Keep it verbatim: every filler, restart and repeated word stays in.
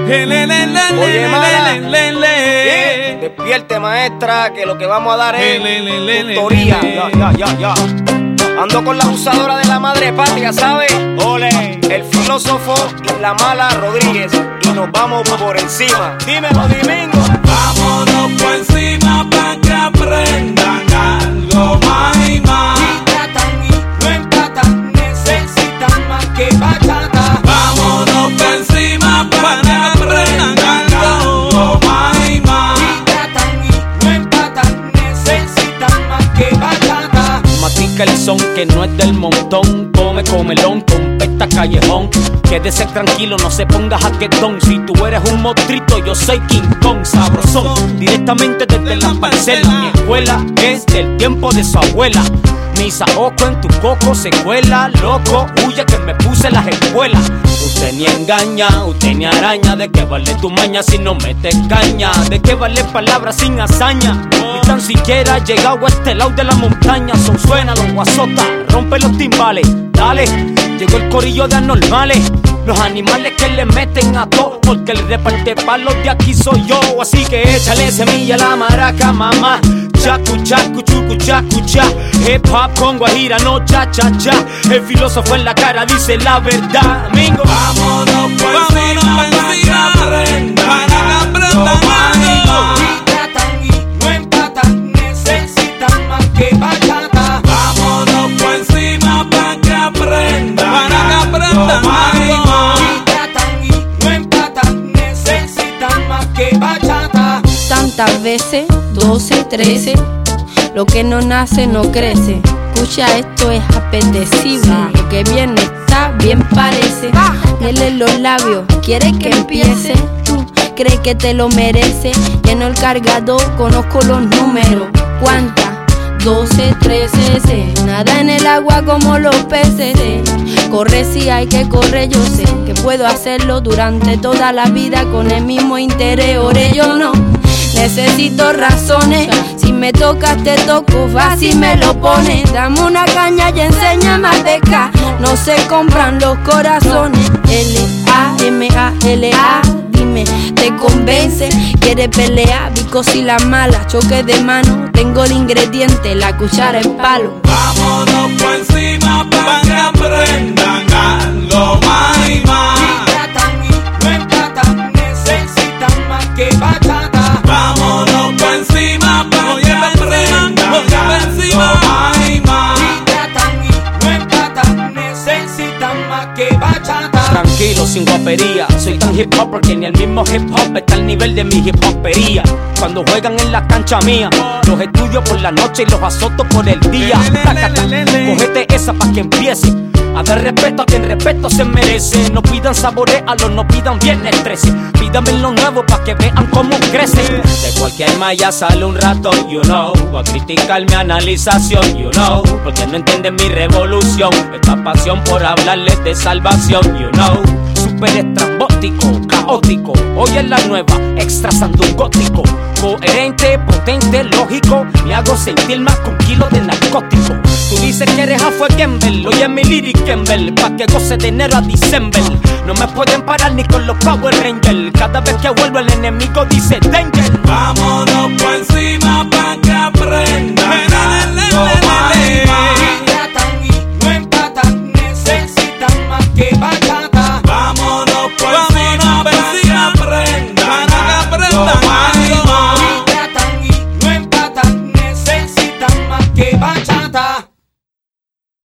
Oye, mala, ¿qué? Despierte, maestra, que lo que vamos a dar es tutoría. Ya, ya, ya, ya. Ando con la abusadora de la madre patria, ¿sabes? Ole. El filósofo y la mala Rodríguez. Y nos vamos por encima. Dímelo, Domingo. Vámonos por encima pa' que aprendan algo más y más. Y tratan y no empatan, necesitan más que bachata. Vámonos por encima pa' que aprendan algo más y más. Y tratan y no empatan, necesitan más que bachata. Matica el son que no es del montón. Come comelón, competa callejón. Quédese tranquilo, no se ponga jaquetón. Si tú eres un mostrito, yo soy King Kong. Sabrosón, directamente desde la parcela. Mi escuela es del tiempo de su abuela. Mi saoco en tu coco se cuela. Loco, huye que me puse las escuelas. Usted ni engaña, usted ni araña. ¿De qué vale tu maña si no metes caña? ¿De qué vale palabras sin hazaña? Ni tan siquiera he llegado a este lado de la montaña. Son suena los guasotas, rompe los timbales. Dale, llegó el corillo de anormales. Los animales que le meten a todo, porque el reparte palos de aquí soy yo. Así que échale semilla a la maraca, mamá. Chacu, chacu, chucu, chacu, cha. Hip hop con guajira, no cha, cha, cha. El filósofo en la cara dice la verdad, amigo. Vámonos por encima pa' que aprendan algo más y más. Y tratan y no empatan, necesitan más que bachata. Vámonos por encima pa' que aprendan algo más y más. Y tratan y no empatan, necesitan más que bachata. Tantas veces, doce, trece, lo que no nace no crece. Escucha, esto es apetecible, lo que viene está bien parece. Miel en los labios, ¿quieres que empiece? Tú crees que te lo mereces. Lleno el cargador, conozco los números. ¿Cuántas? doce, trece, nada en el agua como los peces. Corre si hay que correr, yo sé que puedo hacerlo durante toda la vida con el mismo interés. Ore, yo no necesito razones, si me tocas te toco, fácil me lo pones. Dame una caña y enséñame a pescar, no se compran los corazones. L A M A L A, dime, ¿te convence? ¿Quieres pelear? Bico si la mala, choque de mano. Tengo el ingrediente, la cuchara, el palo. Vámonos por encima pa' que aprendan algo más y más. Y tratan y no empatan, necesitan más que bachata. Vámonos por encima pa' que aprendan algo más y más. Y tratan y no empatan, necesitan más que bachata. Tranquilo, sin guapería. Soy tan hip hopper que ni el mismo hip hop está al nivel de mi hip hopería. Cuando juegan en la cancha mía, los estudio por la noche y los azoto por el día. Tácata, cógete esa pa' que empiece a dar respeto a quien respeto se merece. No pidan saborealo, no pidan viernes trece. Pídame lo nuevo pa' que vean cómo crece. De cualquier malla sale un rato, you know. Va a criticar mi analización, you know. Porque no entienden mi revolución. Esta pasión por hablarles de salvación, you know. Super estrambótico, caótico. Hoy es la nueva, extra sandungótico. Coherente, potente, lógico. Me hago sentir más con kilos de narcótico. Tú dices que eres Afue Gamble, oye mi lyric Gamble, pa' que goce de enero a diciembre. No me pueden parar ni con los Power Rangers. Cada vez que vuelvo el enemigo dice danger. Vámonos